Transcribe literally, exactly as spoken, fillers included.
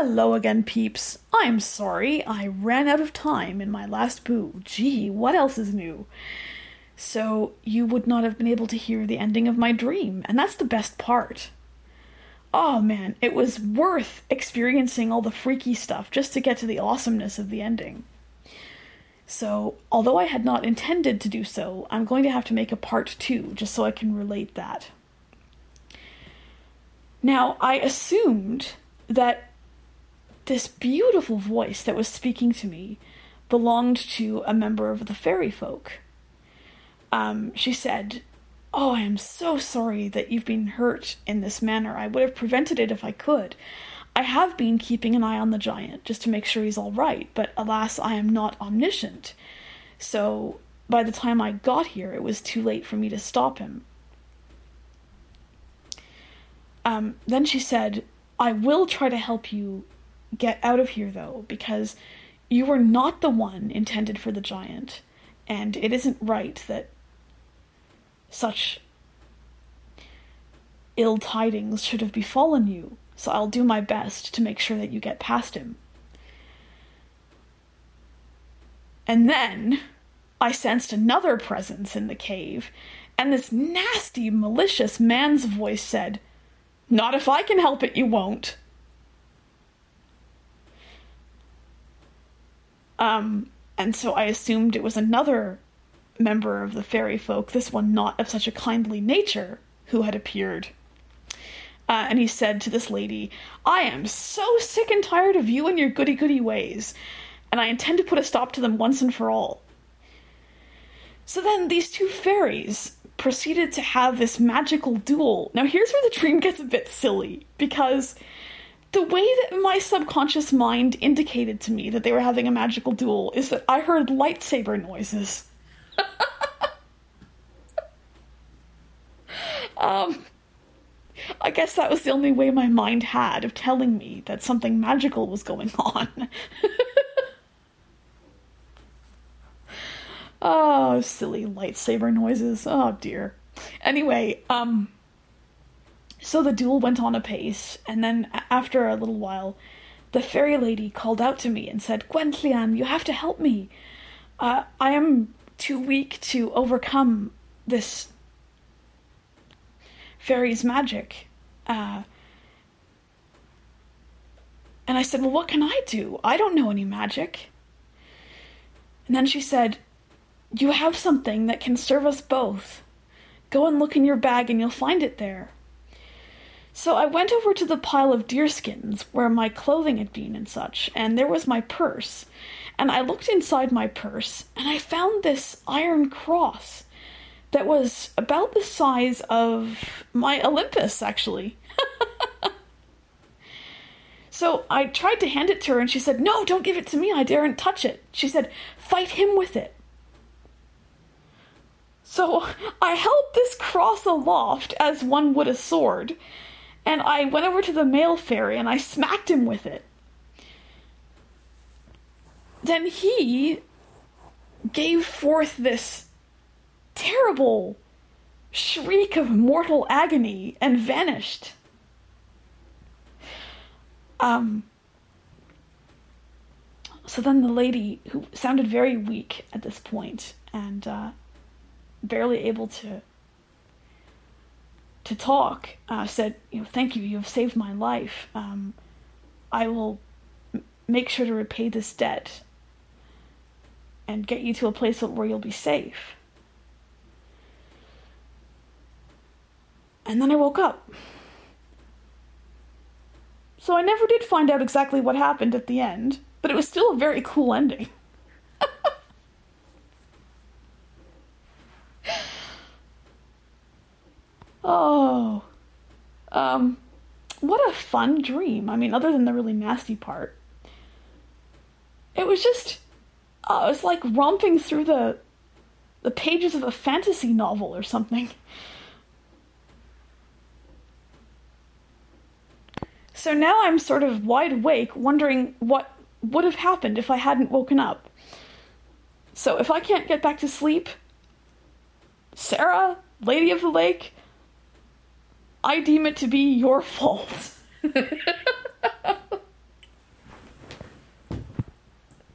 Hello again, peeps. I'm sorry, I ran out of time in my last boo. Gee, what else is new? So, you would not have been able to hear the ending of my dream, and that's the best part. Oh man, it was worth experiencing all the freaky stuff just to get to the awesomeness of the ending. So, although I had not intended to do so, I'm going to have to make a part two, just so I can relate that. Now, I assumed that this beautiful voice that was speaking to me belonged to a member of the fairy folk. Um, she said, "Oh, I am so sorry that you've been hurt in this manner. I would have prevented it if I could. I have been keeping an eye on the giant, just to make sure he's all right, but alas, I am not omniscient. So, by the time I got here, it was too late for me to stop him." Um, then she said, "I will try to help you get out of here, though, because you were not the one intended for the giant, and it isn't right that such ill tidings should have befallen you, so I'll do my best to make sure that you get past him." And then I sensed another presence in the cave, and this nasty, malicious man's voice said, "Not if I can help it, you won't." Um, and so I assumed it was another member of the fairy folk, this one not of such a kindly nature, who had appeared. Uh, and he said to this lady, "I am so sick and tired of you and your goody-goody ways, and I intend to put a stop to them once and for all." So then these two fairies proceeded to have this magical duel. Now here's where the dream gets a bit silly, because the way that my subconscious mind indicated to me that they were having a magical duel is that I heard lightsaber noises. um, I guess that was the only way my mind had of telling me that something magical was going on. Oh, silly lightsaber noises. Oh, dear. Anyway, um... so the duel went on apace, and then after a little while, the fairy lady called out to me and said, "Gwenllian, you have to help me. Uh, I am too weak to overcome this fairy's magic." Uh, and I said, "Well, what can I do? I don't know any magic." And then she said, "You have something that can serve us both. Go and look in your bag and you'll find it there." So I went over to the pile of deerskins where my clothing had been and such, and there was my purse. And I looked inside my purse, and I found this iron cross that was about the size of my Olympus, actually. So I tried to hand it to her, and she said, "No, don't give it to me, I daren't touch it." She said, "Fight him with it." So I held this cross aloft as one would a sword, and I went over to the male fairy and I smacked him with it. Then he gave forth this terrible shriek of mortal agony and vanished. Um, so then the lady, who sounded very weak at this point and uh, barely able to to talk, uh, said, "You know, thank you, you have saved my life. Um, I will m- make sure to repay this debt and get you to a place where you'll be safe." And then I woke up. So I never did find out exactly what happened at the end, but it was still a very cool ending. Oh, um, what a fun dream. I mean, other than the really nasty part. It was just, uh, it was like romping through the, the pages of a fantasy novel or something. So now I'm sort of wide awake, wondering what would have happened if I hadn't woken up. So if I can't get back to sleep, Sarah, Lady of the Lake, I deem it to be your fault.